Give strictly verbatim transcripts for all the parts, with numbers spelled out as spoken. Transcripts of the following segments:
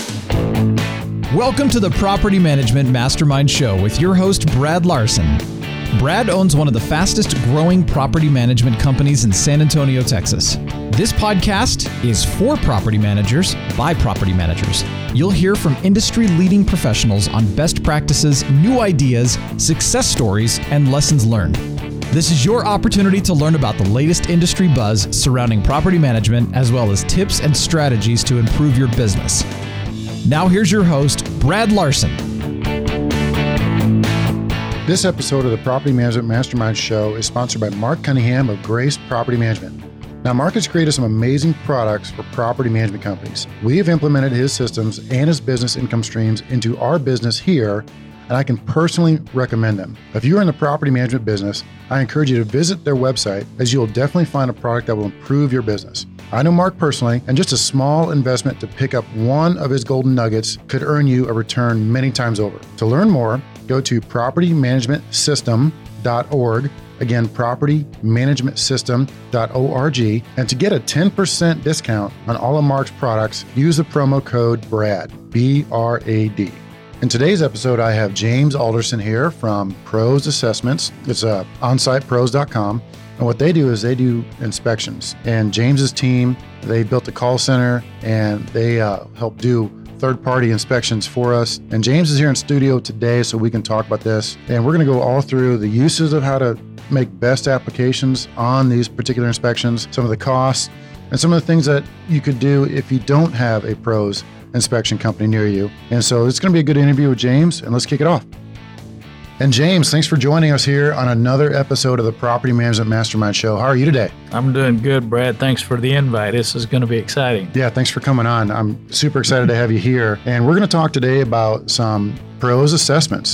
Welcome to the Property Management Mastermind Show with your host, Brad Larson. Brad owns one of the fastest growing property management companies in San Antonio, Texas. This podcast is for property managers by property managers. You'll hear from industry-leading professionals on best practices, new ideas, success stories, and lessons learned. This is your opportunity to learn about the latest industry buzz surrounding property management, as well as tips and strategies to improve your business. Now here's your host, Brad Larson. This episode of the Property Management Mastermind Show is sponsored by Mark Cunningham of Grace Property Management. Now, Mark has created some amazing products for property management companies. We have implemented his systems and his business income streams into our business here, and I can personally recommend them. If you're in the property management business, I encourage you to visit their website, as you will definitely find a product that will improve your business. I know Mark personally, and just a small investment to pick up one of his golden nuggets could earn you a return many times over. To learn more, go to property management system dot org. Again, property management system dot org. And to get a ten percent discount on all of Mark's products, use the promo code BRAD, B R A D. In today's episode, I have James Alderson here from Pros Assessments. It's uh, on site pros dot com. And what they do is they do inspections. And James's team, they built a call center and they uh, help do third-party inspections for us. And James is here in studio today so we can talk about this. And we're going to go all through the uses of how to make best applications on these particular inspections, some of the costs, and some of the things that you could do if you don't have a pros inspection company near you. And so it's going to be a good interview with James, and let's kick it off. And James, thanks for joining us here on another episode of the Property Management Mastermind Show. How are you today? I'm doing good, Brad. Thanks for the invite. This is going to be exciting. Yeah, thanks for coming on. I'm super excited to have you here. And we're going to talk today about some pros assessments.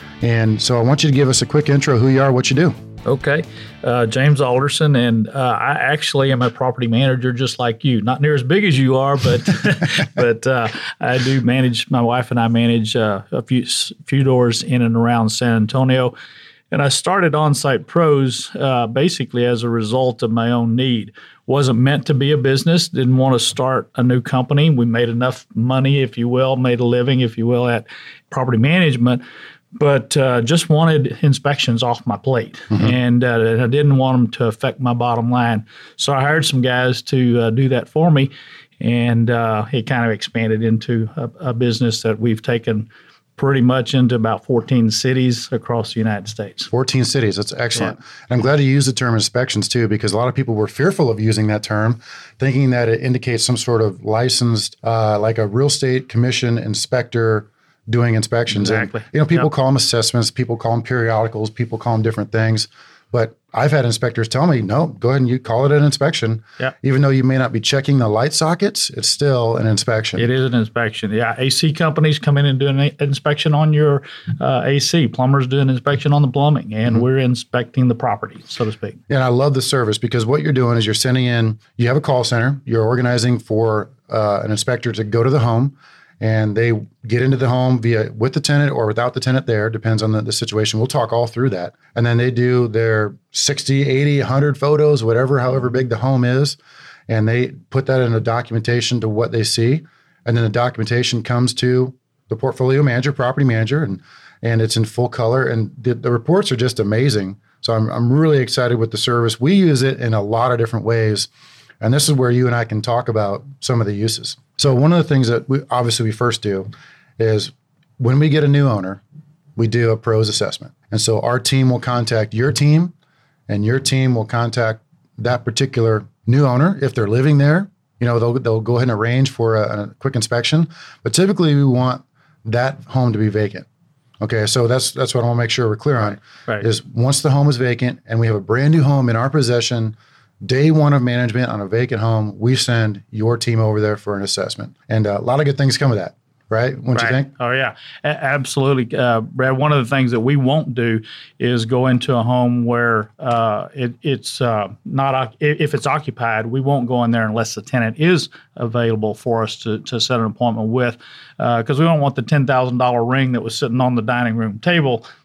And so I want you to give us a quick intro, who you are, what you do. Okay. Uh, James Alderson, and uh, I actually am a property manager just like you. Not near as big as you are, but but uh, I do manage, my wife and I manage uh, a few few doors in and around San Antonio. And I started On-Site Pros uh, basically as a result of my own need. Wasn't meant to be a business, didn't want to start a new company. We made enough money, if you will, made a living, if you will, at property management. But uh, just wanted inspections off my plate, mm-hmm. and uh, I didn't want them to affect my bottom line. So I hired some guys to uh, do that for me, and uh, it kind of expanded into a, a business that we've taken pretty much into about fourteen cities across the United States. fourteen cities, that's excellent. Yeah. And I'm glad you used the term inspections too, because a lot of people were fearful of using that term, thinking that it indicates some sort of licensed, uh, like a real estate commission inspector doing inspections. Exactly. And, you know, people yep. call them assessments, people call them periodicals, people call them different things. But I've had inspectors tell me, no, go ahead and you call it an inspection. Yep. Even though you may not be checking the light sockets, it's still an inspection. It is an inspection. Yeah. A C companies come in and do an inspection on your uh, A C. Plumbers do an inspection on the plumbing, and mm-hmm. we're inspecting the property, so to speak. And I love the service, because what you're doing is you're sending in, you have a call center, you're organizing for uh, an inspector to go to the home, and they get into the home via with the tenant or without the tenant there, depends on the, the situation. We'll talk all through that. And then they do their sixty, eighty, one hundred photos, whatever, however big the home is. And they put that in a documentation to what they see. And then the documentation comes to the portfolio manager, property manager, and and it's in full color. And the, the reports are just amazing. So I'm I'm really excited with the service. We use it in a lot of different ways. And this is where you and I can talk about some of the uses. So one of the things that we obviously we first do is when we get a new owner, we do a pros assessment. And so our team will contact your team, and your team will contact that particular new owner. If they're living there, you know, they'll they'll go ahead and arrange for a, a quick inspection. But typically we want that home to be vacant. Okay, so that's that's what I want to make sure we're clear on. Right. Is once the home is vacant and we have a brand new home in our possession, day one of management on a vacant home, we send your team over there for an assessment. And uh, a lot of good things come of that, right? Wouldn't right. you think? Oh, yeah. A- absolutely. Uh, Brad, one of the things that we won't do is go into a home where uh, it, it's uh, not, if it's occupied, we won't go in there unless the tenant is available for us to, to set an appointment with, because uh, we don't want the ten thousand dollars ring that was sitting on the dining room table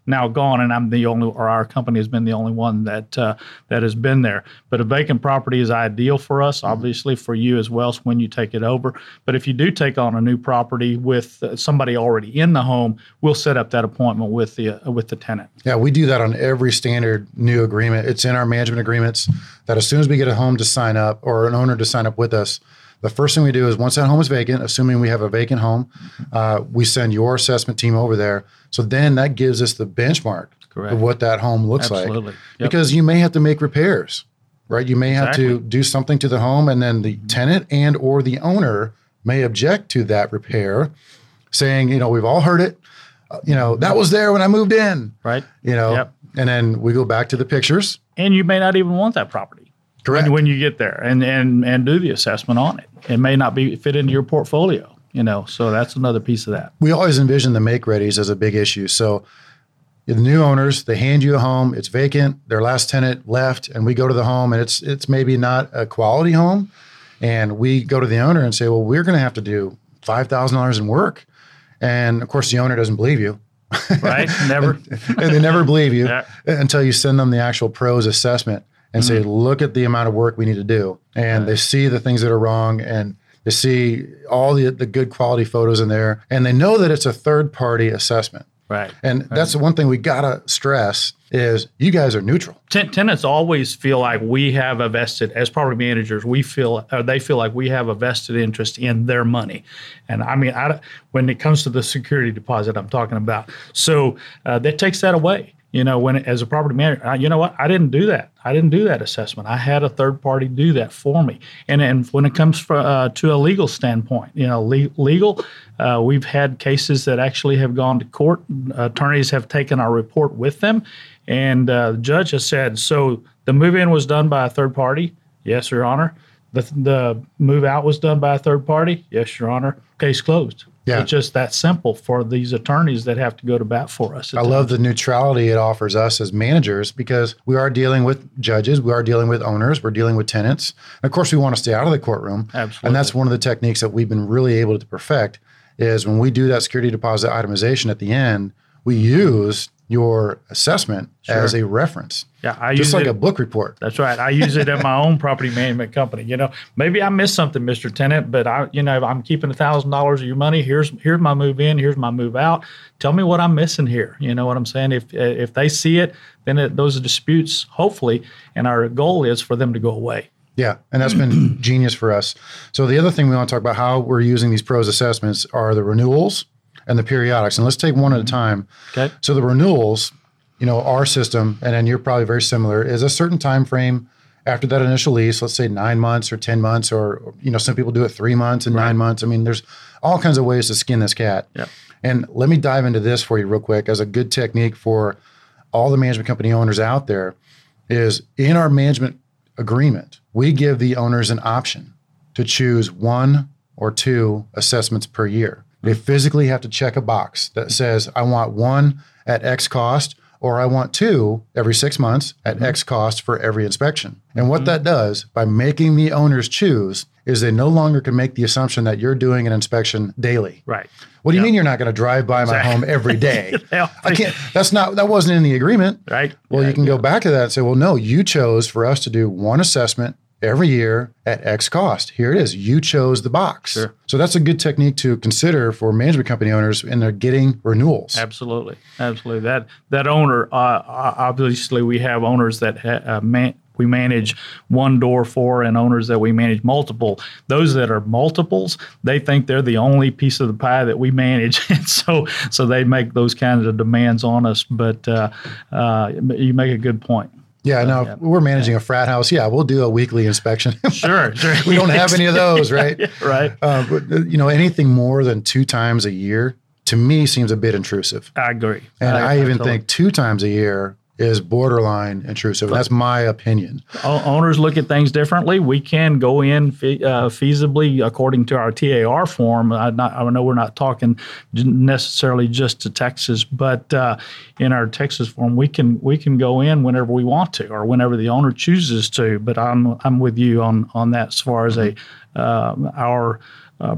now gone, and I'm the only, or our company has been the only one that uh, that has been there. But a vacant property is ideal for us, obviously for you as well, so when you take it over. But if you do take on a new property with uh, somebody already in the home, we'll set up that appointment with the uh, with the tenant. Yeah, we do that on every standard new agreement. It's in our management agreements that as soon as we get a home to sign up or an owner to sign up with us, the first thing we do is once that home is vacant, assuming we have a vacant home, uh, we send your assessment team over there. So then that gives us the benchmark Correct. of what that home looks Absolutely. like. Yep. Because you may have to make repairs, right? You may Exactly. have to do something to the home, and then the tenant and or the owner may object to that repair, saying, you know, we've all heard it. Uh, you know, that was there when I moved in. Right. You know, Yep. and then we go back to the pictures. And you may not even want that property. Correct. When, when you get there and, and, and do the assessment on it. It may not be fit into your portfolio, you know, so that's another piece of that. We always envision the make readies as a big issue. So the new owners, they hand you a home, it's vacant, their last tenant left, and we go to the home and it's it's maybe not a quality home. And we go to the owner and say, well, we're going to have to do five thousand dollars in work. And of course, the owner doesn't believe you. Right? Never. And they never believe you Yeah. until you send them the actual pros assessment and mm-hmm. say, look at the amount of work we need to do. And right. they see the things that are wrong, and they see all the, the good quality photos in there, and they know that it's a third party assessment. Right. And right. that's the one thing we got to stress is you guys are neutral. Ten- tenants always feel like we have a vested, as property managers, we feel, or they feel like we have a vested interest in their money. And I mean, I, when it comes to the security deposit I'm talking about, so uh, that takes that away. You know, when as a property manager, I, you know what? I didn't do that. I didn't do that assessment. I had a third party do that for me. And and when it comes for, uh, to a legal standpoint, you know, le- legal, uh, we've had cases that actually have gone to court. Attorneys have taken our report with them, and uh, the judge has said, so the move-in was done by a third party? Yes, Your Honor. The the move-out was done by a third party? Yes, Your Honor. Case closed. Yeah. It's just that simple for these attorneys that have to go to bat for us. I love the neutrality it offers us as managers, because we are dealing with judges, we are dealing with owners, we're dealing with tenants. And of course, we want to stay out of the courtroom. Absolutely. And that's one of the techniques that we've been really able to perfect is when we do that security deposit itemization at the end, we use your assessment sure. as a reference. Yeah, I just use like it, a book report. That's right. I use it at my own property management company. You know, maybe I missed something, Mister Tenant, but I, you know, if I'm keeping a thousand dollars of your money. Here's here's my move in. Here's my move out. Tell me what I'm missing here. You know what I'm saying? If if they see it, then it, those are disputes, hopefully, and our goal is for them to go away. Yeah, and that's been genius for us. So the other thing we want to talk about how we're using these pros assessments are the renewals and the periodics. And let's take one at a time. Okay. So the renewals, you know, our system, and then you're probably very similar, is a certain time frame after that initial lease, let's say nine months or ten months, or, you know, some people do it three months and right. nine months. I mean, there's all kinds of ways to skin this cat. Yep. And let me dive into this for you real quick as a good technique for all the management company owners out there is in our management agreement, we give the owners an option to choose one or two assessments per year. They physically have to check a box that says, I want one at X cost, or I want two every six months at mm-hmm. X cost for every inspection. And what mm-hmm. that does, by making the owners choose, is they no longer can make the assumption that you're doing an inspection daily. Right. What do yep. you mean you're not going to drive by my exactly. home every day? yeah. I can't, that's not, that wasn't in the agreement. Right. Well, yeah, you can yeah. go back to that and say, well, no, you chose for us to do one assessment every year at X cost. Here it is. You chose the box. Sure. So that's a good technique to consider for management company owners when they're getting renewals. Absolutely. Absolutely. That that owner, uh, obviously we have owners that ha- uh, man, we manage one door for and owners that we manage multiple. Those that are multiples, they think they're the only piece of the pie that we manage. And so so they make those kinds of demands on us. But uh, uh, you make a good point. Yeah, no, yeah. we're managing yeah. a frat house. Yeah, we'll do a weekly inspection. Sure, sure. We don't have any of those, right? yeah, right. Uh, but, you know, anything more than two times a year, to me, seems a bit intrusive. I agree. And I, I even totally. think two times a year is borderline intrusive. And that's my opinion. O- owners look at things differently. We can go in fe- uh, feasibly according to our T A R form. I, not, I know we're not talking necessarily just to Texas, but uh, in our Texas form, we can we can go in whenever we want to or whenever the owner chooses to. But I'm I'm with you on on that as far as a uh, our. Uh,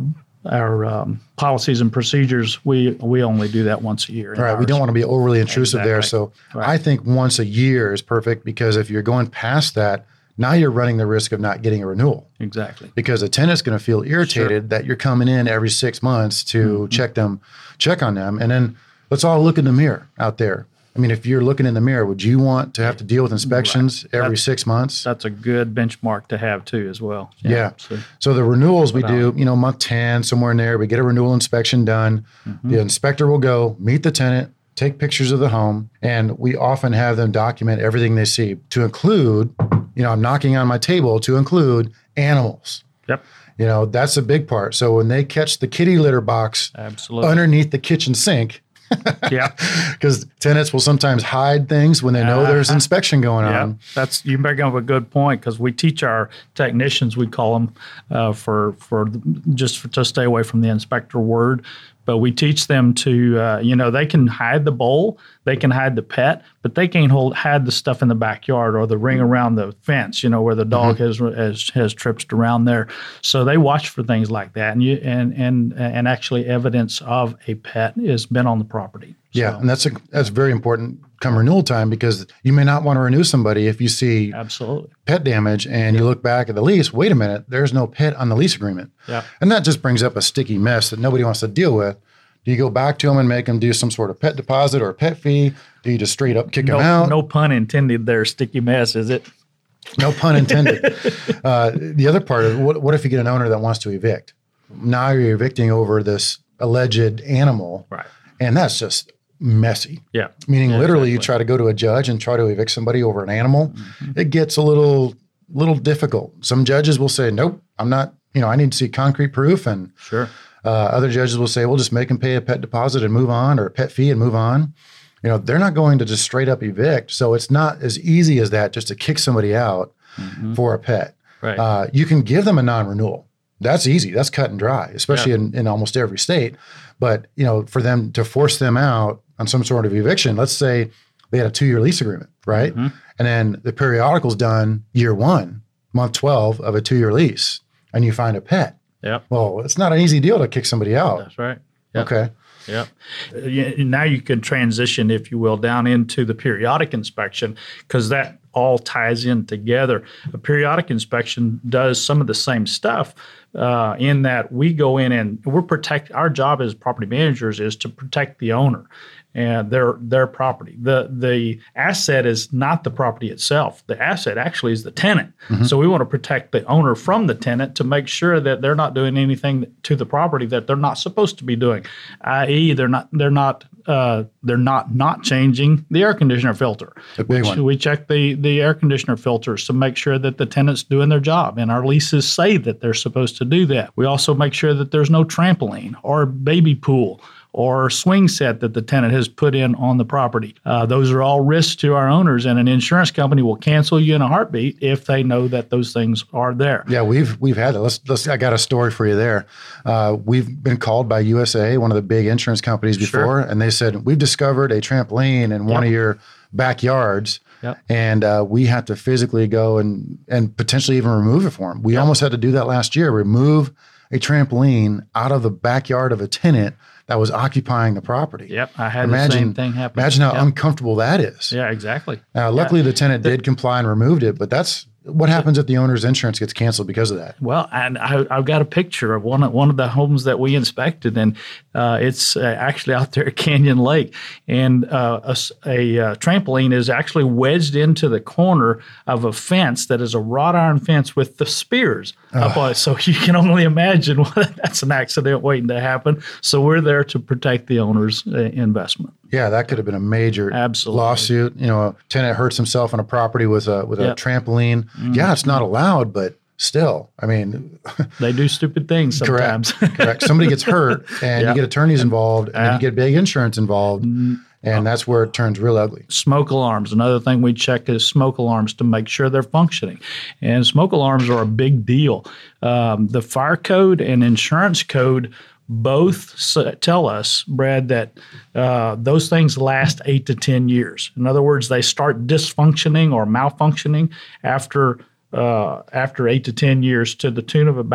our um, policies and procedures, we we only do that once a year. Right. Ours. We don't want to be overly intrusive Exactly. there. So Right. I think once a year is perfect, because if you're going past that, now you're running the risk of not getting a renewal. Exactly. Because a tenant's going to feel irritated Sure. that you're coming in every six months to Mm-hmm. check them, check on them. And then let's all look in the mirror out there. I mean, if you're looking in the mirror, would you want to have to deal with inspections Right. every That's- six months? That's a good benchmark to have too, as well. Yeah. So, So the renewals we But, do, you know, month ten, somewhere in there, we get a renewal inspection done. Mm-hmm. The inspector will go meet the tenant, take pictures of the home, and we often have them document everything they see, to include, you know, I'm knocking on my table, to include animals. yep. You know, that's a big part. So when they catch the kitty litter box Absolutely. underneath the kitchen sink, yeah. because tenants will sometimes hide things when they know there's Uh-huh. inspection going Yeah, on. that's you bring up a good point, because we teach our technicians, we call them, uh, for for just for, to stay away from the inspector word, but we teach them to, uh, you know, they can hide the bowl, they can hide the pet, but they can't hold hide the stuff in the backyard or the ring around the fence, you know, where the dog has has has tripped around there. So they watch for things like that, and you and and and actually evidence of a pet has been on the property. Yeah, So, and that's a, that's very important come renewal time, because you may not want to renew somebody if you see absolutely. pet damage and you look back at the lease. Wait a minute, there's no pet on the lease agreement. Yeah. And that just brings up a sticky mess that nobody wants to deal with. Do you go back to them and make them do some sort of pet deposit or a pet fee? Do you just straight up kick No, them out? no pun intended there, sticky mess, is it? No pun intended. uh, the other part is, what, what if you get an owner that wants to evict? Now you're evicting over this alleged animal, Right. and that's just messy. Yeah. Meaning, Yeah, literally, you exactly. try to go to a judge and try to evict somebody over an animal. Mm-hmm. It gets a little, little difficult. Some judges will say, "Nope, I'm not. You know, I need to see concrete proof." And Sure. uh, other judges will say, "We'll just make them pay a pet deposit and move on, or a pet fee and move on." You know, they're not going to just straight up evict. So it's not as easy as that, just to kick somebody out for a pet. Right. Uh, you can give them a non-renewal. That's easy. That's cut and dry, especially in, in almost every state. But, you know, for them to force them out on some sort of eviction, let's say they had a two-year lease agreement, right? Mm-hmm. And then the periodical's done year one, month twelve of a two-year lease, and you find a pet. Yep. Well, it's not an easy deal to kick somebody out. That's right. Yep. Okay. Yep. Uh, you- Now you can transition, if you will, down into the periodic inspection, because that all ties in together. A periodic inspection does some of the same stuff, uh, in that we go in and we're protect. Our job as property managers is to protect the owner and their their property. The the asset is not the property itself. The asset actually is the tenant. So we want to protect the owner from the tenant to make sure that they're not doing anything to the property that they're not supposed to be doing, that is, they're not they're not uh, they're not not changing the air conditioner filter. A big Which one. we check the the air conditioner filters to make sure that the tenant's doing their job, and our leases say that they're supposed to do that. We also make sure that there's no trampoline or baby pool or swing set that the tenant has put in on the property. Uh, those are all risks to our owners, and an insurance company will cancel you in a heartbeat if they know that those things are there. Yeah, we've we've had that. Let's, let's I got a story for you there. Uh, we've been called by U S A, one of the big insurance companies, before, Sure. and they said, we've discovered a trampoline in one Yep. of your backyards, Yep. and uh, we have to physically go and and potentially even remove it for them. We almost had to do that last year. Remove a trampoline out of the backyard of a tenant that was occupying the property. Yep, I had Imagine, the same thing happen. imagine how Yep. uncomfortable that is. Yeah, exactly. Now, luckily, the tenant did comply and removed it, but that's what happens if the owner's insurance gets canceled because of that. Well, and I, I've got a picture of one of one of the homes that we inspected, and uh, it's uh, actually out there at Canyon Lake, and uh, a, s- a, uh, trampoline is actually wedged into the corner of a fence that is a wrought iron fence with the spears up on it. So you can only imagine what, that's an accident waiting to happen. So we're there to protect the owner's uh, investment. Yeah, that could have been a major Absolutely. lawsuit. You know, a tenant hurts himself on a property with a with a Yep. trampoline. Yeah, it's not allowed, but still, I mean, They do stupid things sometimes. correct, correct. Somebody gets hurt, and Yep. you get attorneys involved, and then Yeah. you get big insurance involved, and that's where it turns real ugly. Smoke alarms. Another thing we check is smoke alarms to make sure they're functioning. And smoke alarms are a big deal. Um, the fire code and insurance code both s- tell us, Brad, that uh, those things last eight to ten years. In other words, they start dysfunctioning or malfunctioning after uh, after eight to ten years, to the tune of about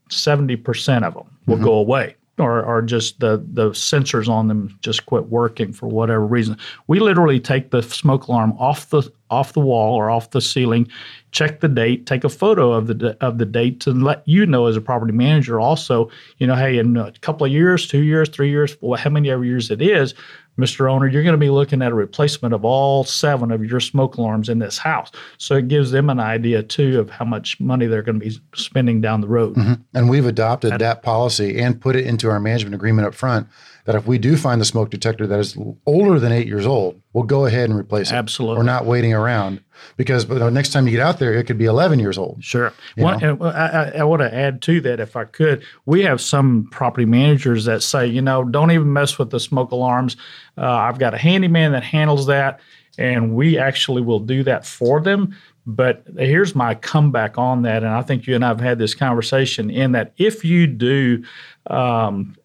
seventy percent of them will mm-hmm. go away. Or, or just the, the sensors on them just quit working for whatever reason. We literally take the smoke alarm off the off the wall or off the ceiling, check the date, take a photo of the of the date to let you know as a property manager also, you know, hey, in a couple of years, two years, three years, well, how many ever years it is, Mister Owner, you're going to be looking at a replacement of all seven of your smoke alarms in this house. So it gives them an idea, too, of how much money they're going to be spending down the road. Mm-hmm. And we've adopted that, that policy and put it into our management agreement up front that if we do find the smoke detector that is older than eight years old, we'll go ahead and replace it. Absolutely. We're not waiting around because you know, next time you get out there, it could be eleven years old. Sure. One, and I, I want to add to that, if I could. We have some property managers that say, you know, don't even mess with the smoke alarms. Uh, I've got a handyman that handles that, and we actually will do that for them. But here's my comeback on that, and I think you and I have had this conversation in that if you do um,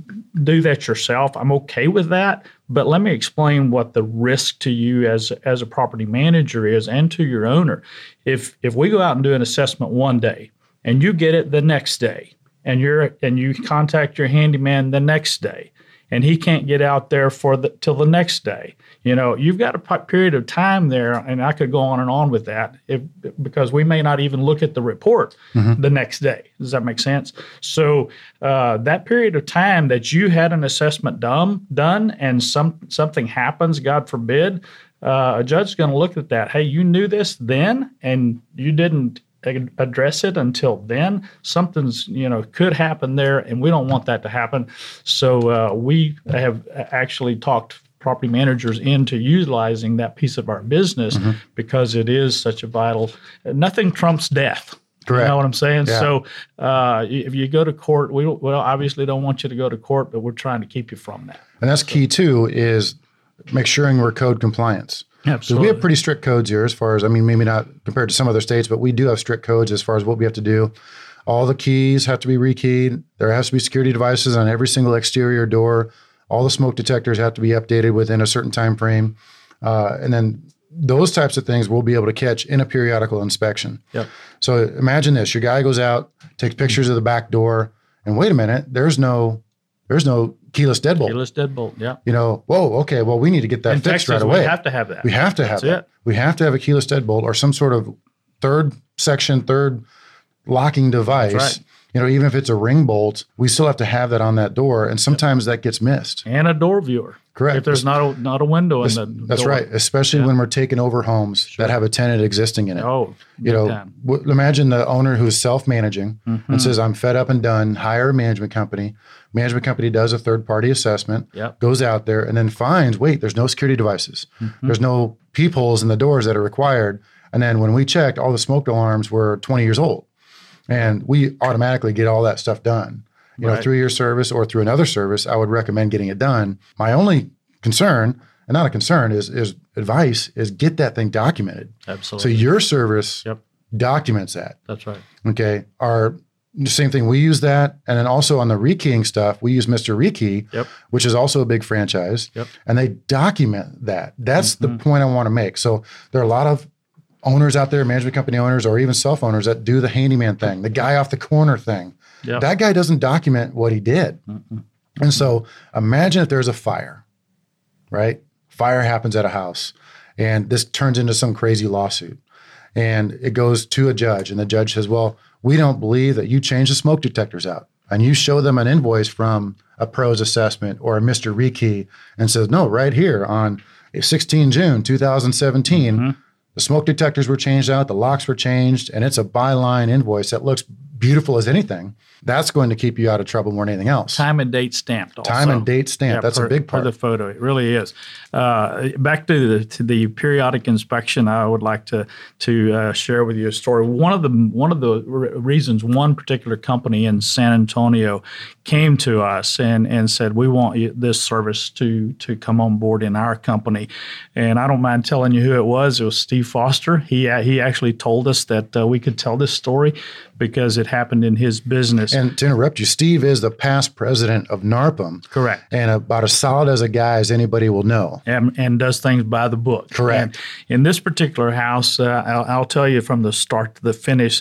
do that yourself, I'm okay with that. But let me explain what the risk to you as as a property manager is and to your owner. If if we go out and do an assessment one day and you get it the next day and you're and you contact your handyman the next day and he can't get out there for the till the next day, you know, you've got a period of time there, and I could go on and on with that if, because we may not even look at the report mm-hmm. the next day. Does that make sense? So uh, that period of time that you had an assessment done, done and some something happens, God forbid, uh, a judge is going to look at that. Hey, you knew this then, and you didn't address it until then. Something's, you know, could happen there, and we don't want that to happen. So uh, we have actually talked property managers into utilizing that piece of our business mm-hmm. because it is such a vital, nothing trumps death. Correct. You know what I'm saying? Yeah. So uh, if you go to court, we, we obviously don't want you to go to court, but we're trying to keep you from that. And that's so. key too, is make sure we're code compliance. Absolutely. So we have pretty strict codes here as far as, I mean, maybe not compared to some other states, but we do have strict codes as far as what we have to do. All the keys have to be rekeyed. There has to be security devices on every single exterior door. All the smoke detectors have to be updated within a certain time frame. Uh, and then those types of things we'll be able to catch in a periodical inspection. Yep. So imagine this, your guy goes out, takes pictures of the back door, and wait a minute, there's no there's no keyless deadbolt. Keyless deadbolt, yeah. You know, whoa, okay, well, we need to get that in fixed Texas, right away. We have to have that. We have to have That's that. It. We have to have a keyless deadbolt or some sort of third section, third locking device. That's right. You know, even if it's a ring bolt, we still have to have that on that door, and sometimes that gets missed. And a door viewer. Correct. If there's not a, not a window in the That's door. right, especially yeah. when we're taking over homes sure. that have a tenant existing in it. Oh, you know, w- imagine the owner who's self-managing mm-hmm. and says, I'm fed up and done, hire a management company. Management company does a third-party assessment, yep. goes out there, and then finds, wait, there's no security devices. Mm-hmm. There's no peepholes in the doors that are required. And then when we checked, all the smoke alarms were twenty years old. And we automatically get all that stuff done. You right. know, through your service or through another service, I would recommend getting it done. My only concern, and not a concern, is is advice, is get that thing documented. Absolutely. So your service yep. documents that. That's right. Okay. Our same thing, we use that. And then also on the rekeying stuff, we use Mister Rekey, yep. which is also a big franchise. Yep. And they document that. That's mm-hmm. the point I want to make. So there are a lot of owners out there, management company owners, or even self-owners that do the handyman thing, the guy off the corner thing. Yep. That guy doesn't document what he did. Mm-hmm. And so imagine if there's a fire, right? Fire happens at a house, and this turns into some crazy lawsuit. And it goes to a judge, and the judge says, well, we don't believe that you changed the smoke detectors out. And you show them an invoice from a pros assessment or a Mister Rekey and says, no, right here on sixteenth of June, two thousand seventeen, mm-hmm. the smoke detectors were changed out, the locks were changed, and it's a byline invoice that looks beautiful as anything. That's going to keep you out of trouble more than anything else. Time and date stamped also. Time and date stamped. Yeah, That's per, a big part. For the photo. It really is. Uh, back to the, to the periodic inspection, I would like to to uh, share with you a story. One of the one of the re- reasons one particular company in San Antonio came to us and, and said, we want you, this service to to come on board in our company. And I don't mind telling you who it was. It was Steve Foster. He he actually told us that uh, we could tell this story because it happened in his business. And to interrupt you, Steve is the past president of NARPM. Correct. And about as solid as a guy as anybody will know. And, and does things by the book. Correct. And in this particular house, uh, I'll, I'll tell you from the start to the finish,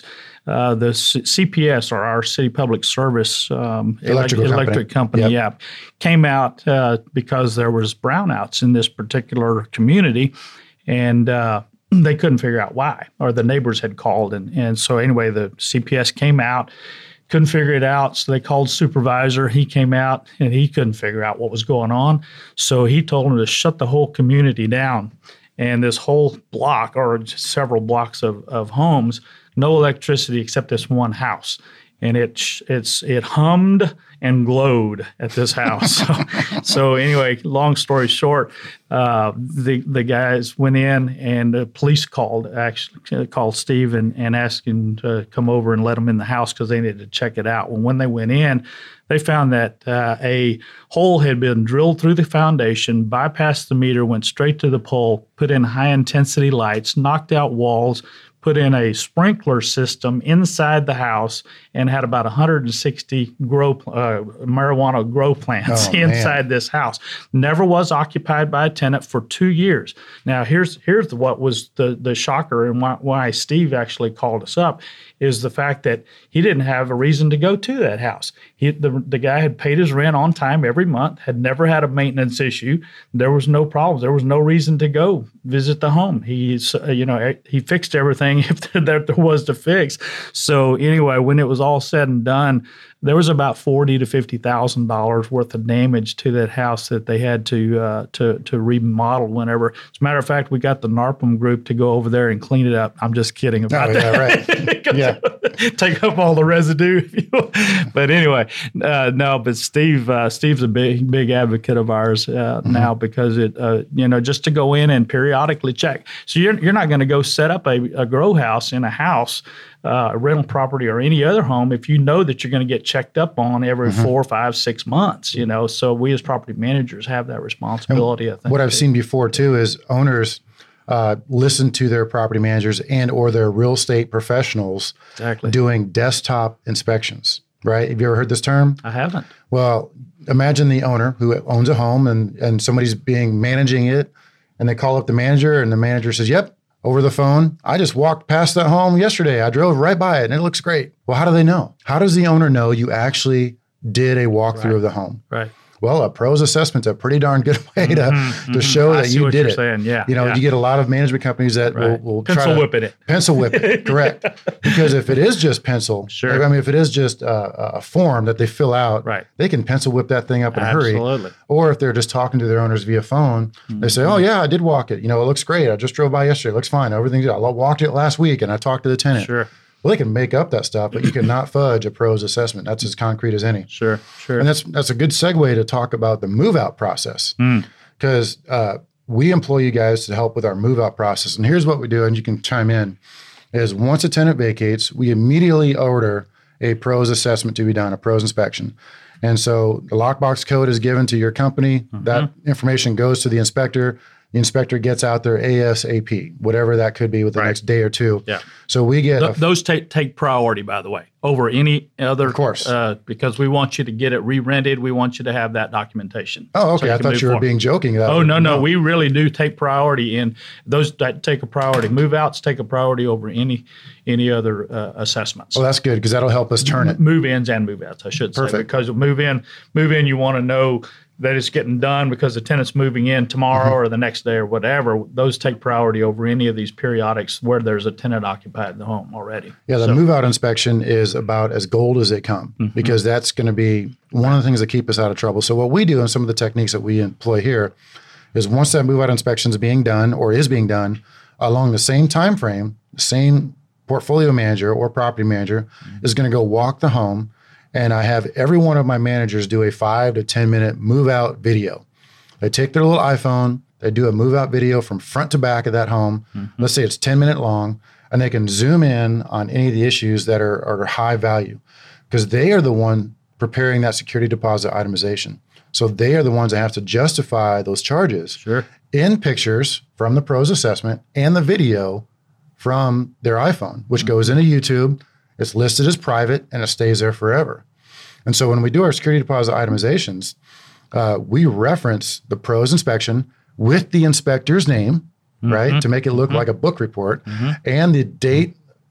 uh, the C- CPS, or our City Public Service um, Electrical elect- electric company, Yep. yeah, came out uh, because there was brownouts in this particular community, and uh, they couldn't figure out why, or the neighbors had called. And, and so anyway, the C P S came out, couldn't figure it out. So they called supervisor. He came out and he couldn't figure out what was going on. So he told them to shut the whole community down. And this whole block, or several blocks of, of homes, no electricity except this one house. And it it's it hummed and glowed at this house. so, so anyway, long story short, uh, the the guys went in, and the police called actually called Steve and, and asked him to come over and let them in the house because they needed to check it out. Well, when they went in, they found that uh, a hole had been drilled through the foundation, bypassed the meter, went straight to the pole, put in high intensity lights, knocked out walls, put in a sprinkler system inside the house, and had about one hundred sixty grow uh, marijuana grow plants Oh, inside man. this house. Never was occupied by a tenant for two years. Now, here's here's what was the the shocker, and why, why Steve actually called us up, is the fact that he didn't have a reason to go to that house. He, the, the guy had paid his rent on time every month, had never had a maintenance issue. There was no problems. There was no reason to go visit the home. He's, uh, you know, he fixed everything if there was to fix. So anyway, when it was all said and done, there was about forty to fifty thousand dollars worth of damage to that house that they had to uh, to to remodel. Whenever, as a matter of fact, we got the NARPM group to go over there and clean it up. I'm just kidding about Oh, yeah, that. right. Yeah. Take up all the residue, if you will. But anyway, uh, no. But Steve, uh, Steve's a big big advocate of ours uh, Mm-hmm. now, because it, uh, you know, just to go in and periodically check. So you're you're not going to go set up a, a grow house in a house, uh, a rental property, or any other home if you know that you're going to get checked up on every Mm-hmm. four, five, six months. You know, so we as property managers have that responsibility. I think. What I've seen before too is owners uh, listen to their property managers and or their real estate professionals Exactly. doing desktop inspections, right? Have you ever heard this term? I haven't. Well, imagine the owner who owns a home and, and somebody's being managing it, and they call up the manager, and the manager says, yep, over the phone, I just walked past that home yesterday. I drove right by it and it looks great. Well, how do they know? How does the owner know you actually did a walkthrough Right. of the home? Right. Well, a pro's assessment's a pretty darn good way to, Mhm, to mhm. show I that see you what did you're it. saying. Yeah. You know, yeah. you get a lot of management companies that Right. will, will pencil try to whipping it. pencil whip it. Correct. Because if it is just pencil, Sure. I mean, if it is just a, a form that they fill out, Right. they can pencil whip that thing up in a hurry. Absolutely. Or if they're just talking to their owners via phone, they say, oh, yeah, I did walk it. You know, it looks great. I just drove by yesterday. It looks fine. Everything's good. I walked it last week and I talked to the tenant. Sure. Well, they can make up that stuff, but you cannot fudge a pro's assessment. That's as concrete as any. Sure. Sure. And that's that's a good segue to talk about the move out process, because uh, we employ you guys to help with our move out process. And here's what we do, and you can chime in, is once a tenant vacates, we immediately order a pro's assessment to be done, a pro's inspection. And so the lockbox code is given to your company. Mm-hmm. That information goes to the inspector. The inspector gets out there ASAP, whatever that could be, with the Right. next day or two. Yeah. So we get Th- a, those take take priority, by the way, over any other. Of course. Uh, because we want you to get it re-rented. We want you to have that documentation. oh, so okay. you I can thought move you were forward. being joking. That- Oh, no, no. We really do take priority in those that take a priority. Move outs take a priority over any any other uh, assessments. Well, that's good, because that'll help us turn it. Move ins and move outs, I should say. Perfect. Because move in, move in, you want to know that it's getting done because the tenant's moving in tomorrow Mm-hmm. or the next day or whatever. Those take priority over any of these periodics where there's a tenant occupied the home already. Yeah, the So- move out inspection is about as gold as they come, Mm-hmm. because that's going to be one of the things that keep us out of trouble. So what we do, and some of the techniques that we employ here, is once that move out inspection is being done or is being done along the same time frame, the same portfolio manager or property manager Mm-hmm. is going to go walk the home, and I have every one of my managers do a five to ten minute move out video. They take their little iPhone, they do a move out video from front to back of that home. Mm-hmm. Let's say it's ten minute long, and they can zoom in on any of the issues that are, are high value, because they are the one preparing that security deposit itemization. So they are the ones that have to justify those charges Sure. in pictures from the pro's assessment and the video from their iPhone, which goes into YouTube. It's listed as private and it stays there forever. And so when we do our security deposit itemizations, uh, we reference the pro's inspection with the inspector's name, right, to make it look like a book report, and the date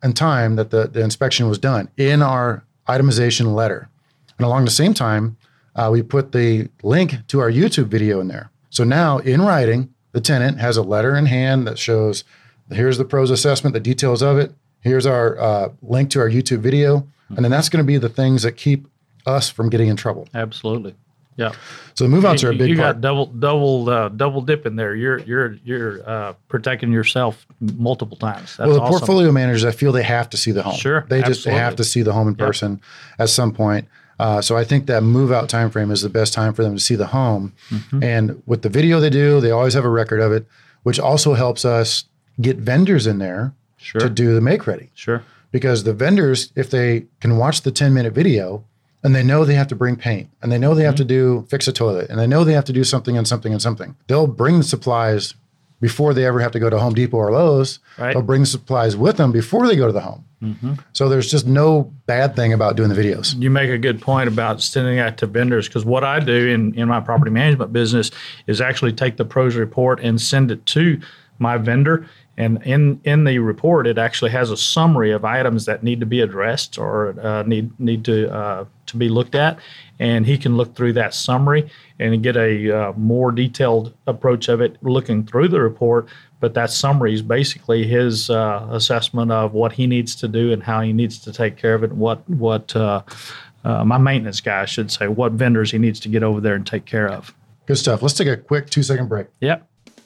and time that the, the inspection was done in our itemization letter. And along the same time, uh, we put the link to our YouTube video in there. So now in writing, the tenant has a letter in hand that shows, here's the pros assessment, the details of it. Here's our uh, link to our YouTube video. And then that's going to be the things that keep us from getting in trouble. Absolutely. Yeah. So the move outs are a big you part. got double double uh, double dip in there. You're you're you're uh, protecting yourself multiple times. That's well, the awesome. portfolio managers, I feel they have to see the home. Sure, they just absolutely. have to see the home in person yep. at some point. Uh, so I think that move out time frame is the best time for them to see the home. Mm-hmm. And with the video they do, they always have a record of it, which also helps us get vendors in there sure. to do the make ready. Sure. Because the vendors, if they can watch the ten minute video, and they know they have to bring paint, and they know they have mm-hmm. to do fix a toilet, and they know they have to do something and something and something. They'll bring the supplies before they ever have to go to Home Depot or Lowe's. Right. They'll bring the supplies with them before they go to the home. Mm-hmm. So there's just no bad thing about doing the videos. You make a good point about sending that to vendors, because what I do in, in my property management business is actually take the pros report and send it to my vendor. And in, in the report, it actually has a summary of items that need to be addressed or uh, need need to uh, to be looked at. And he can look through that summary and get a uh, more detailed approach of it looking through the report. But that summary is basically his uh, assessment of what he needs to do and how he needs to take care of it, and what, what uh, uh, my maintenance guy, I should say, what vendors he needs to get over there and take care of. Good stuff. Let's take a quick two-second break. Yep.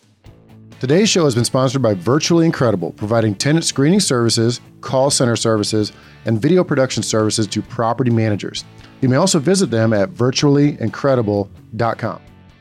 Today's show has been sponsored by Virtually Incredible, providing tenant screening services, call center services, and video production services to property managers. You may also visit them at virtually incredible dot com.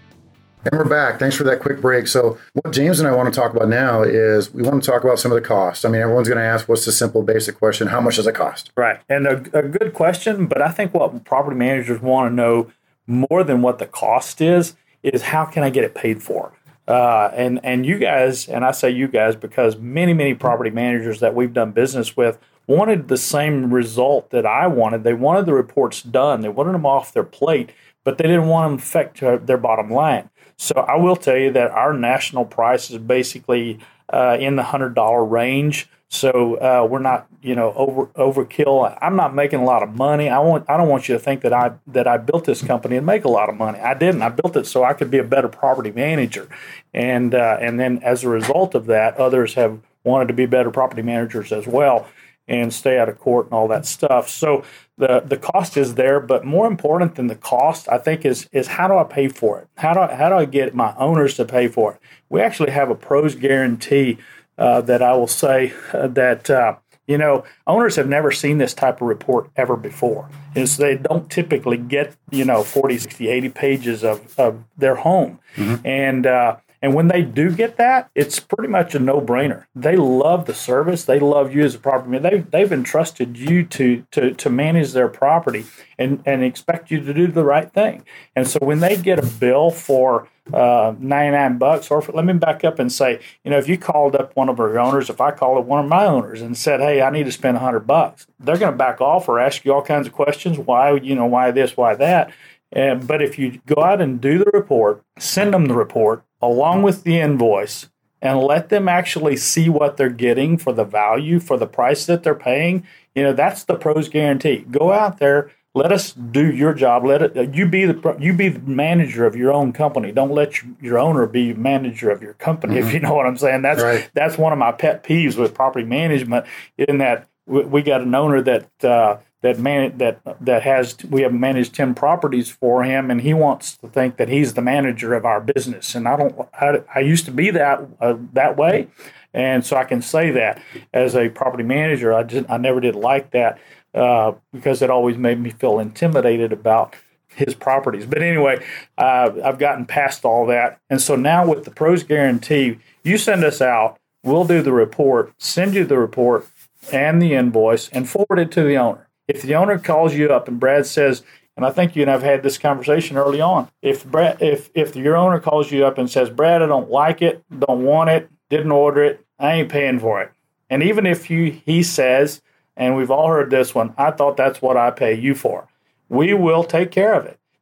And we're back. Thanks for that quick break. So what James and I want to talk about now is we want to talk about some of the costs. I mean, everyone's going to ask, what's the simple, basic question? How much does it cost? Right. And a, a good question, but I think what property managers want to know more than what the cost is, is how can I get it paid for? Uh, and, and you guys, and I say you guys because many, many property managers that we've done business with wanted the same result that I wanted. They wanted the reports done. They wanted them off their plate, but they didn't want them to affect their bottom line. So I will tell you that our national price is basically uh, in the one hundred dollars range. So uh, we're not, you know, over overkill. I'm not making a lot of money. I want. I don't want you to think that I that I built this company and make a lot of money. I didn't. I built it so I could be a better property manager, and uh, and then as a result of that, others have wanted to be better property managers as well and stay out of court and all that stuff. So the the cost is there, but more important than the cost, I think, is is how do I pay for it? How do I, how do I get my owners to pay for it? We actually have a pros guarantee uh, that I will say uh, that uh, you know owners have never seen this type of report ever before. Is they don't typically get you know forty, sixty, eighty pages of of their home, mm-hmm. and uh, And when they do get that, it's pretty much a no-brainer. They love the service. They love you as a property manager. They've, they've entrusted you to to to manage their property and, and expect you to do the right thing. And so when they get a bill for uh, ninety-nine bucks, or for, let me back up and say, you know, if you called up one of our owners, if I called up one of my owners and said, hey, I need to spend one hundred bucks, they're going to back off or ask you all kinds of questions. Why, you know, why this, why that? And, but if you go out and do the report, send them the report along with the invoice, and let them actually see what they're getting for the value, for the price that they're paying, you know, that's the pros guarantee. Go out there, let us do your job. Let it, you be the you be the manager of your own company. Don't let your, your owner be manager of your company. Mm-hmm. If you know what I'm saying. That's right. That's one of my pet peeves with property management. In that we, we got an owner that. Uh, That man that that has we have managed ten properties for him, and he wants to think that he's the manager of our business. And I don't. I, I used to be that uh, that way, and so I can say that as a property manager, I just I never did like that uh, because it always made me feel intimidated about his properties. But anyway, uh, I've gotten past all that, and so now with the pros guarantee, you send us out, we'll do the report, send you the report and the invoice, and forward it to the owner. If the owner calls you up and Brad says, and I think you and I've had this conversation early on, if Brad, if if your owner calls you up and says, Brad, I don't like it, don't want it, didn't order it, I ain't paying for it. And even if you he says, and we've all heard this one, I thought that's what I pay you for, we will take care of it.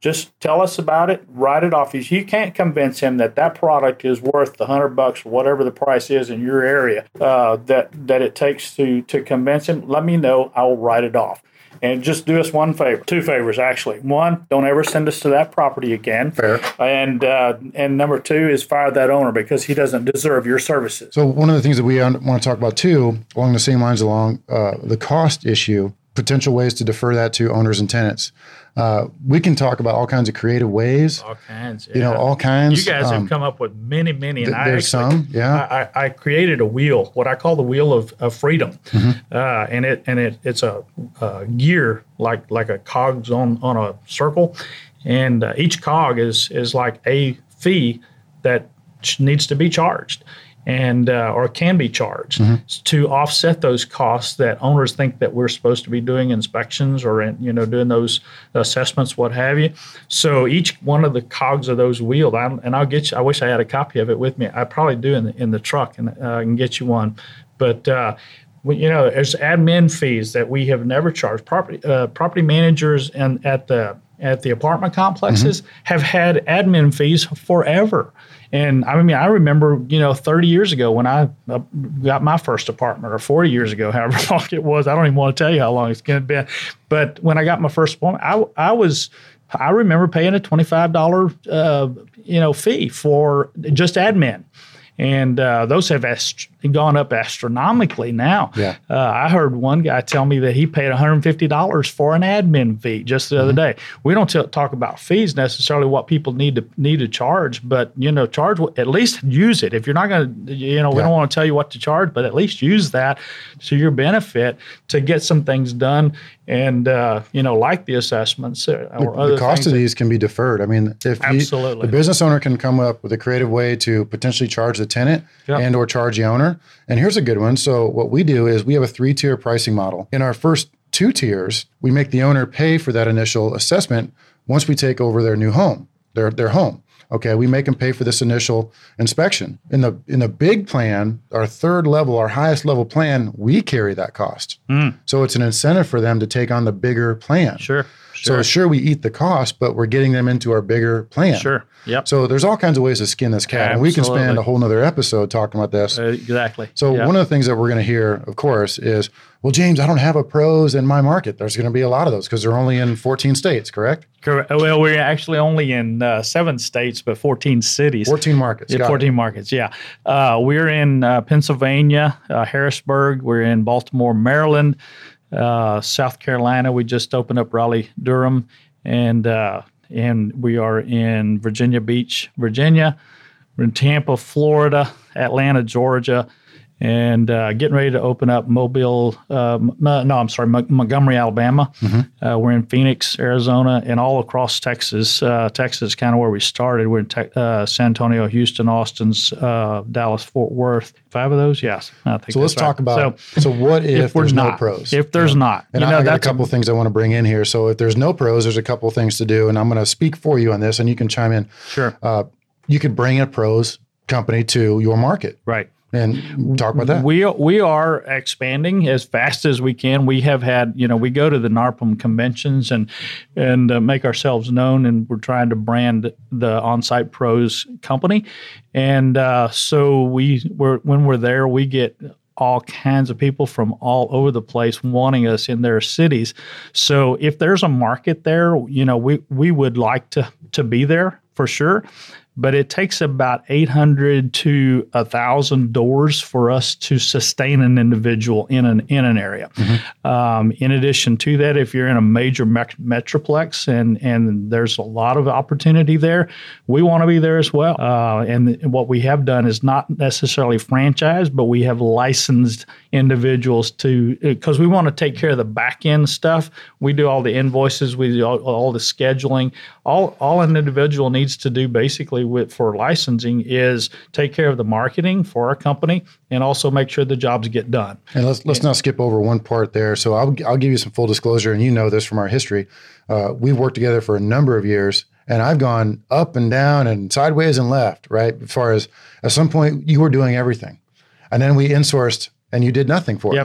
Just tell us about it, write it off. If you can't convince him that that product is worth the hundred bucks or whatever the price is in your area, uh, that that it takes to to convince him, let me know. I will write it off. And just do us one favor, two favors actually. One, don't ever send us to that property again. Fair. And uh, and number two is fire that owner because he doesn't deserve your services. So one of the things that we want to talk about too, along the same lines, along uh, the cost issue, potential ways to defer that to owners and tenants. Uh, we can talk about all kinds of creative ways. All kinds, yeah. You know, all kinds. You guys um, have come up with many, many. And th- I there's actually, some, yeah. I, I created a wheel, what I call the wheel of, of freedom, mm-hmm. uh, and it and it it's a, a gear like like a cogs on on a circle, and uh, each cog is is like a fee that needs to be charged. And uh, or can be charged mm-hmm. to offset those costs that owners think that we're supposed to be doing inspections or you know doing those assessments, what have you. So each one of the cogs of those wheels, I, and I'll get you. I wish I had a copy of it with me. I probably do in the in the truck, and uh, I can get you one. But uh, you know, there's admin fees that we have never charged. Property uh, property managers and at the at the apartment complexes mm-hmm. have had admin fees forever. And I mean, I remember, you know, thirty years ago when I uh, got my first apartment, or forty years ago, however long it was. I don't even want to tell you how long it's going to be. But when I got my first apartment, I, I was, I remember paying a twenty-five dollars, uh, you know, fee for just admin. And uh, those have ast- gone up astronomically now. Yeah. Uh, I heard one guy tell me that he paid one hundred fifty dollars for an admin fee just the mm-hmm. other day. We don't t- talk about fees necessarily, what people need to need to charge, but you know, charge at least use it. If you're not going to, you know, we yeah. don't want to tell you what to charge, but at least use that to your benefit to get some things done. And, uh, you know, like the assessments or the, other the cost things of that, these can be deferred. I mean, if absolutely. You, the business owner can come up with a creative way to potentially charge the tenant yep. and or charge the owner. And here's a good one. So what we do is we have a three-tier pricing model. In our first two tiers, we make the owner pay for that initial assessment once we take over their new home, their their home. Okay, we make them pay for this initial inspection. In the in the big plan, our third level, our highest level plan, we carry that cost. Mm. So it's an incentive for them to take on the bigger plan. Sure. Sure. So sure, we eat the cost, but we're getting them into our bigger plan. Sure. Yep. So there's all kinds of ways to skin this cat. Absolutely. And we can spend a whole nother episode talking about this. Uh, exactly. So yep. one of the things that we're going to hear, of course, is, well, James, I don't have a pros in my market. There's going to be a lot of those because they're only in fourteen states, correct? Correct. Well, we're actually only in uh, seven states, but fourteen cities. fourteen markets. Yeah, Got fourteen it. markets, yeah. Uh, we're in uh, Pennsylvania, uh, Harrisburg. We're in Baltimore, Maryland, uh, South Carolina. We just opened up Raleigh-Durham. And uh, and we are in Virginia Beach, Virginia. We're in Tampa, Florida, Atlanta, Georgia, and uh, getting ready to open up Mobile. Uh, no, I'm sorry, M- Montgomery, Alabama. Mm-hmm. Uh, we're in Phoenix, Arizona, and all across Texas. Uh, Texas is kind of where we started. We're in te- uh, San Antonio, Houston, Austin, uh, Dallas, Fort Worth. Five of those, yes. I think so let's right. talk about. So, so what if, if there's not, no pros? If there's yeah. not, and you I, know, I got that's a couple a, of things I want to bring in here. So if there's no pros, there's a couple of things to do, and I'm going to speak for you on this, and you can chime in. Sure. Uh, you could bring a pros company to your market, right? And talk about that. We we are expanding as fast as we can. We have had, you know, we go to the NARPM conventions and and uh, make ourselves known, and we're trying to brand the On-Site Pros company. And uh, so we we're, when we're there, we get all kinds of people from all over the place wanting us in their cities. So if there's a market there, you know, we we would like to to be there for sure. But it takes about eight hundred to one thousand doors for us to sustain an individual in an in an area. Mm-hmm. Um, in addition to that, if you're in a major me- metroplex and, and there's a lot of opportunity there, we want to be there as well. Uh, and th- what we have done is not necessarily franchise, but we have licensed individuals to, because we want to take care of the back end stuff. We do all the invoices, we do all, all the scheduling. All, all an individual needs to do basically with for licensing is take care of the marketing for our company and also make sure the jobs get done. And let's let's and, not skip over one part there. So I'll I'll give you some full disclosure, and you know this from our history. Uh, we've worked together for a number of years, and I've gone up and down and sideways and left, right? As far as at some point you were doing everything, and then we insourced and you did nothing for yep. us.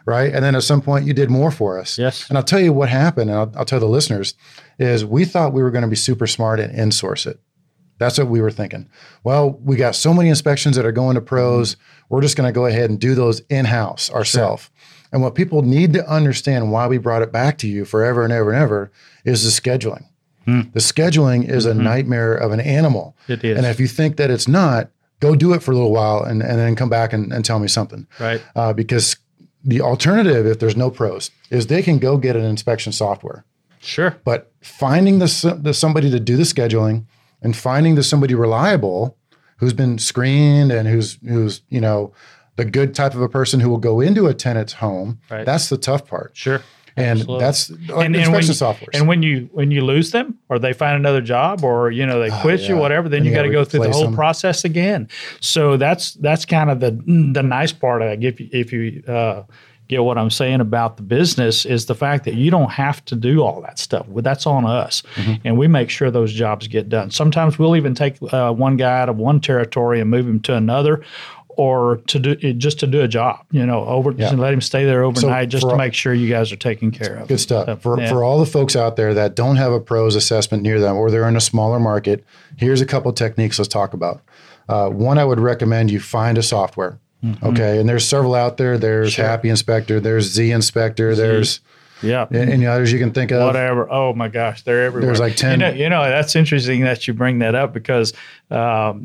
right? And then at some point you did more for us. Yes. And I'll tell you what happened, and I'll, I'll tell the listeners, is we thought we were going to be super smart and insource it. That's what we were thinking. Well, we got so many inspections that are going to pros. We're just going to go ahead and do those in-house ourselves. Sure. And what people need to understand why we brought it back to you forever and ever and ever is the scheduling. Hmm. The scheduling is mm-hmm. a nightmare of an animal. It is. And if you think that it's not, go do it for a little while and, and then come back and, and tell me something. Right. Uh, because the alternative, if there's no pros, is they can go get an inspection software. Sure. But finding the, the somebody to do the scheduling and finding the somebody reliable who's been screened and who's, who's, you know, the good type of a person who will go into a tenant's home, right. that's the tough part. Sure. And Absolutely. that's like and, inspection and software. And when you when you lose them, or they find another job, or you know they quit oh, yeah. you, whatever, then and you, you got to go through the whole them. process again. So that's that's kind of the the nice part. Of if you, if you uh, get what I'm saying about the business is the fact that you don't have to do all that stuff. That's on us, mm-hmm. and we make sure those jobs get done. Sometimes we'll even take uh, one guy out of one territory and move him to another. Or to do just to do a job, you know, over yeah. let him stay there overnight, so just to make sure you guys are taken care of. Good stuff. So, for yeah. for all the folks out there that don't have a pros assessment near them, or they're in a smaller market, here's a couple of techniques let's talk about. Uh, one, I would recommend you find a software. Mm-hmm. Okay, and there's several out there. There's sure. Happy Inspector. There's Z Inspector. Z. There's yeah, any others you can think of? Whatever. Oh my gosh, they're everywhere. There's like ten. You know, you know that's interesting that you bring that up because um,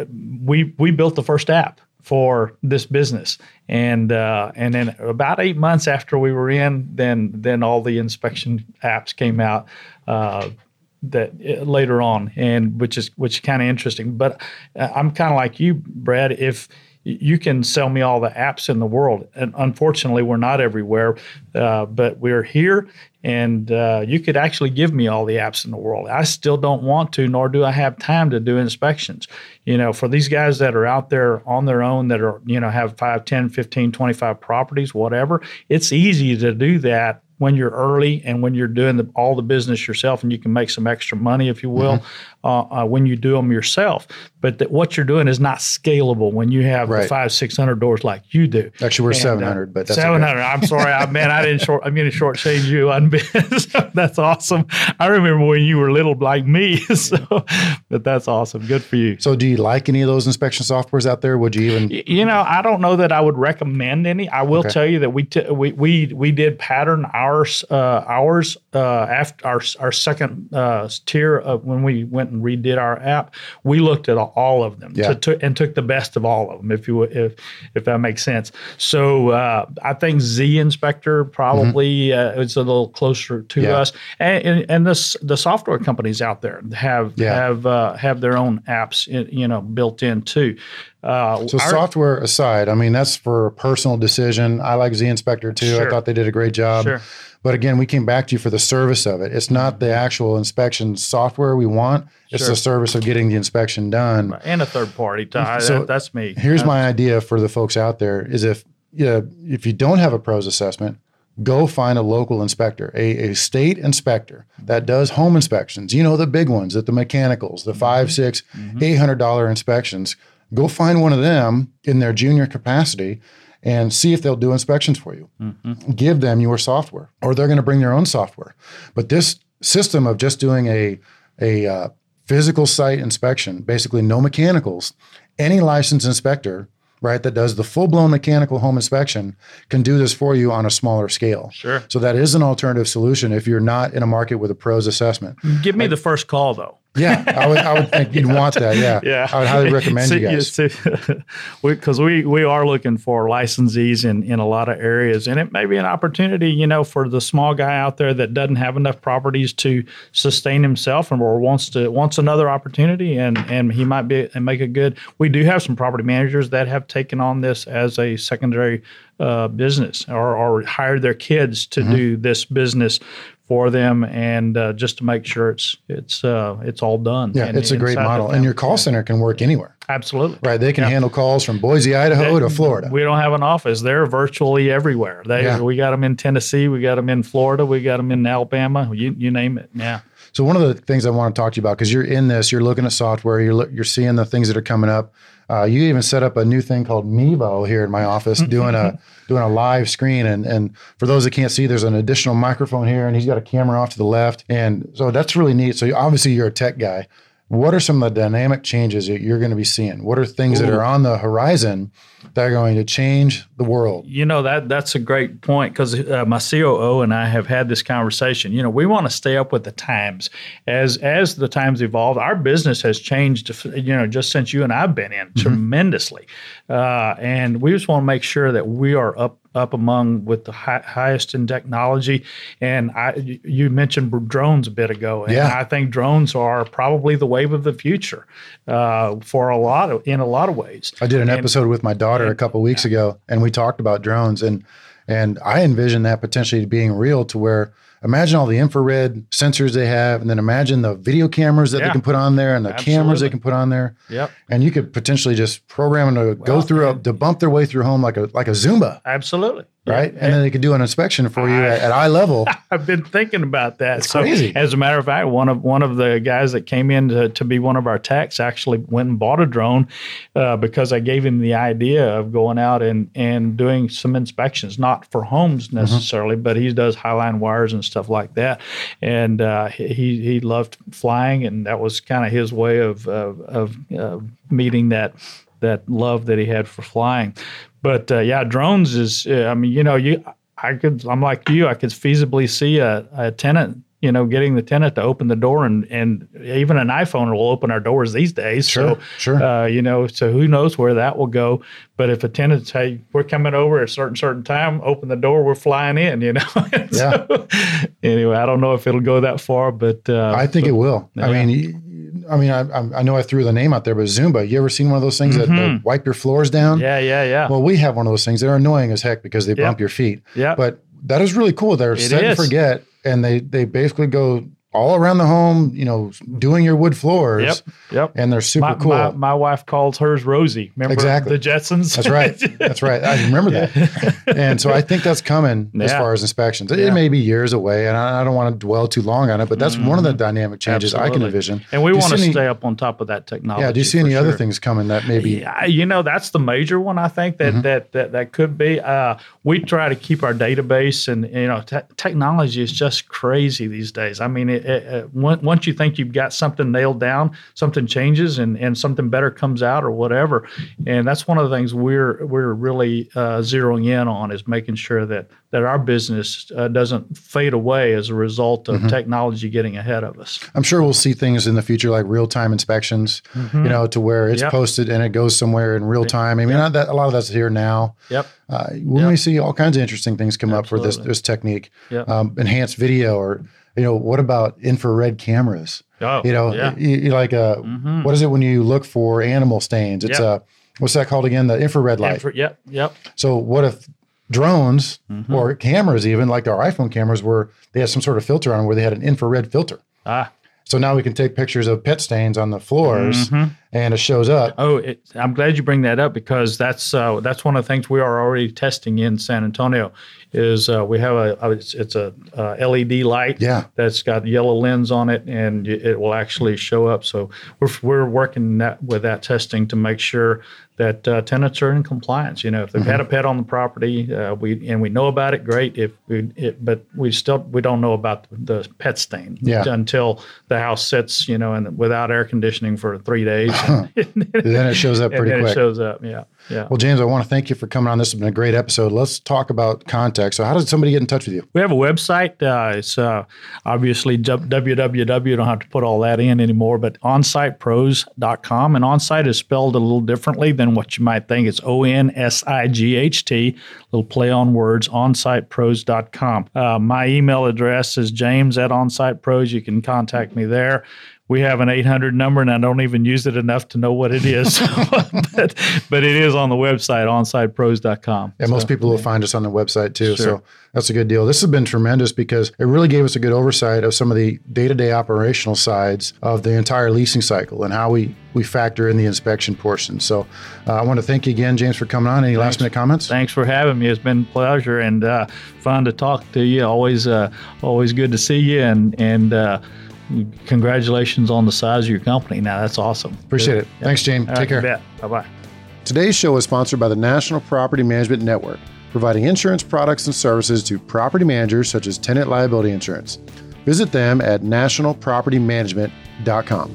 we we built the first app for this business. And uh, and then about eight months after we were in, then then all the inspection apps came out uh, that uh, later on, and which is which is kind of interesting. But uh, I'm kind of like you, Brad. If you can sell me all the apps in the world, and unfortunately, we're not everywhere, uh, but we're here. And uh, you could actually give me all the apps in the world. I still don't want to, nor do I have time to do inspections. You know, for these guys that are out there on their own that are, you know, have five, ten, fifteen, twenty-five properties, whatever, it's easy to do that when you're early and when you're doing the, all the business yourself, and you can make some extra money, if you will, mm-hmm. uh, uh, when you do them yourself. But that what you're doing is not scalable when you have right. the five, six hundred doors like you do. Actually, we're and, seven hundred, uh, but that's seven hundred. Okay. I'm sorry, I man, I didn't short. I'm going to shortchange you on business. That's awesome. I remember when you were little like me. So, but that's awesome. Good for you. So, do you like any of those inspection softwares out there? Would you even? You know, I don't know that I would recommend any. I will okay. tell you that we t- we we we did pattern ours uh, ours uh, after our our second uh, tier of when we went and redid our app. We looked at all of them yeah. to, to, and took the best of all of them. If you if if that makes sense. So uh, I think Z Inspector probably mm-hmm. uh, is a little closer to yeah. us, and and, and this, the software companies out there have yeah. have uh, have their own apps, in, you know, built in too. Uh, so our, software aside, I mean, that's for a personal decision. I like Z Inspector too. Sure. I thought they did a great job. Sure. But again, we came back to you for the service of it. It's not the actual inspection software we want. It's sure. the service of getting the inspection done. And a third party. To, so that, that's me. Here's that's, my idea for the folks out there is if, you know, if you don't have a pros assessment, go find a local inspector, a, a state inspector that does home inspections. You know, the big ones, at the mechanicals, the five, six, mm-hmm. eight hundred dollar inspections. Go find one of them in their junior capacity and see if they'll do inspections for you. Mm-hmm. Give them your software, or they're going to bring their own software. But this system of just doing a, a uh, physical site inspection, basically no mechanicals, any licensed inspector, right, that does the full-blown mechanical home inspection can do this for you on a smaller scale. Sure. So that is an alternative solution if you're not in a market with a pros assessment. Give me like, the first call, though. Yeah, I would, I would think you'd want that. Yeah, yeah. I would highly recommend so, you guys. Because we, we, we are looking for licensees in, in a lot of areas, and it may be an opportunity, you know, for the small guy out there that doesn't have enough properties to sustain himself, and or wants to wants another opportunity, and and he might be and make a good. We do have some property managers that have taken on this as a secondary uh, business, or or hired their kids to mm-hmm. do this business for them, and uh, just to make sure it's it's uh, it's all done. Yeah, and, it's a great model, and your call yeah. center can work anywhere. Absolutely, right? They can yeah. handle calls from Boise, Idaho, they, to Florida. We don't have an office; they're virtually everywhere. They yeah. we got them in Tennessee, we got them in Florida, we got them in Alabama. You you name it. Yeah. So one of the things I want to talk to you about, because you're in this, you're looking at software, you're lo- you're seeing the things that are coming up. Uh, you even set up a new thing called Mevo here in my office, doing a doing a live screen. And and for those that can't see, there's an additional microphone here, and he's got a camera off to the left. And so that's really neat. So you, obviously you're a tech guy. What are some of the dynamic changes that you're going to be seeing? What are things Ooh. that are on the horizon that are going to change the world? You know, that that's a great point, because uh, my C O O and I have had this conversation. You know, we want to stay up with the times. As as the times evolve, our business has changed, you know, just since you and I've been in, mm-hmm. tremendously. Uh, and we just want to make sure that we are up up among with the hi- highest in technology. And I, you mentioned drones a bit ago, and yeah. I think drones are probably the wave of the future uh, for a lot of, in a lot of ways. I did an and, episode with my daughter and, a couple of weeks ago, and we talked about drones, and and I envision that potentially being real, to where imagine all the infrared sensors they have, and then imagine the video cameras that yeah. they can put on there, and the Absolutely. cameras they can put on there. Yep. And you could potentially just program them to well, go through, a, to bump their way through home like a like a Zumba. Absolutely. Right? Yeah. And then they could do an inspection for you I, at, at eye level. I've been thinking about that. It's so crazy. As a matter of fact, one of one of the guys that came in to, to be one of our techs actually went and bought a drone uh, because I gave him the idea of going out and, and doing some inspections, not for homes necessarily, mm-hmm. but he does highline wires and stuff like that. And uh, he he loved flying, and that was kind of his way of of, of uh, meeting that that love that he had for flying. But uh, yeah, drones is, uh, I mean, you know, you, I could, I'm like you, I could feasibly see a, a tenant, you know, getting the tenant to open the door, and, and even an iPhone will open our doors these days. Sure, so, sure. Uh, you know, so who knows where that will go. But if a tenant say, we're coming over at a certain, certain time, open the door, we're flying in, you know. yeah. So, anyway, I don't know if it'll go that far, but. Uh, I think but, it will. Yeah. I mean, I mean, I, I know I threw the name out there, but Zumba, you ever seen one of those things mm-hmm. that, that wipe your floors down? Yeah, yeah, yeah. Well, we have one of those things. They're annoying as heck because they Yep. bump your feet. Yeah. But that is really cool. They're It set and is. forget, and they, they basically go all around the home, you know, doing your wood floors. Yep, yep. And they're super my, cool. My, my wife calls hers Rosie. Remember Exactly. the Jetsons? That's right. That's right. I remember that. And so I think that's coming as Yeah. far as inspections. It, Yeah. it may be years away, and I, I don't want to dwell too long on it, but that's Mm-hmm. one of the dynamic changes I can Absolutely. envision. And we Do you want to see any- stay up on top of that technology. Yeah. Do you see for any other sure. things coming that maybe? Yeah, you know, that's the major one, I think, that Mm-hmm. that, that that could be. Uh, we try to keep our database, and, you know, te- technology is just crazy these days. I mean, it, it, it, once you think you've got something nailed down, something changes and, and something better comes out or whatever. And that's one of the things we're we're really uh, zeroing in on, is making sure that that our business uh, doesn't fade away as a result of mm-hmm. technology getting ahead of us. I'm sure we'll see things in the future like real-time inspections, mm-hmm. you know, to where it's Yep. posted and it goes somewhere in real time. I mean, Yep. not that a lot of that's here now. Yep. Uh, we Yep. may see all kinds of interesting things come Absolutely. up for this this technique. Yep. Um, enhanced video, or you know, what about infrared cameras? Oh, you know, yeah. you, you like a Mm-hmm. what is it when you look for animal stains? It's Yep. a what's that called again? The infrared light. Infra- yep, yep. So what if drones Mm-hmm. or cameras, even like our iPhone cameras, were they had some sort of filter on where they had an infrared filter? Ah. So now we can take pictures of pet stains on the floors, Mm-hmm. and it shows up. Oh, it, I'm glad you bring that up, because that's uh, that's one of the things we are already testing in San Antonio. Is uh, we have a, a it's, it's a uh, L E D light Yeah. that's got yellow lens on it, and it will actually show up. So we're we're working that with that testing to make sure that uh, tenants are in compliance. You know, if they've Mm-hmm. had a pet on the property, uh, we and we know about it, great. If we, it, but we still we don't know about the, the pet stain Yeah. until the house sits, you know, and without air conditioning for three days. Then it shows up And pretty then quick. it shows up, yeah, yeah. Well, James, I want to thank you for coming on. This has been a great episode. Let's talk about contact. So how does somebody get in touch with you? We have a website. Uh, it's uh, obviously w w w. You don't have to put all that in anymore, but onsite pros dot com. And onsite is spelled a little differently than what you might think. It's O N S I G H T, little play on words, onsite pros dot com. Uh, my email address is james at onsitepros. You can contact me there. We have an eight hundred number, and I don't even use it enough to know what it is. but, but it is on the website, onsite pros dot com. And So, most people will find us on the website too. Sure. So that's a good deal. This has been tremendous because it really gave us a good oversight of some of the day-to-day operational sides of the entire leasing cycle and how we, we factor in the inspection portion. So uh, I want to thank you again, James, for coming on. Any last minute comments? Thanks for having me. It's been a pleasure and uh, fun to talk to you. Always, uh, always good to see you. And and uh, congratulations on the size of your company. Now that's awesome. Appreciate it. Yeah. Thanks, James. All Take right, care. Bye bye. Today's show is sponsored by the National Property Management Network, providing insurance products and services to property managers such as tenant liability insurance. Visit them at national property management dot com.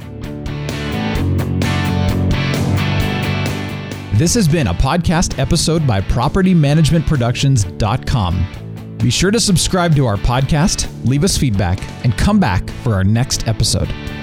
This has been a podcast episode by property management productions dot com. Be sure to subscribe to our podcast, leave us feedback, and come back for our next episode.